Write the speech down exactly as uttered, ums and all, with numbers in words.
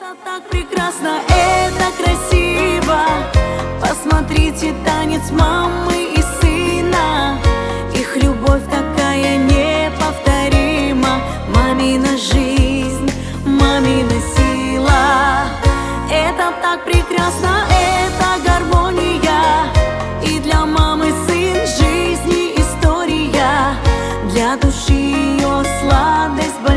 Это так прекрасно, это красиво. Посмотрите танец мамы и сына. Их любовь такая неповторима. Мамина жизнь, мамина сила. Это так прекрасно, это гармония. И для мамы сын жизни история. Для души ее сладость большая.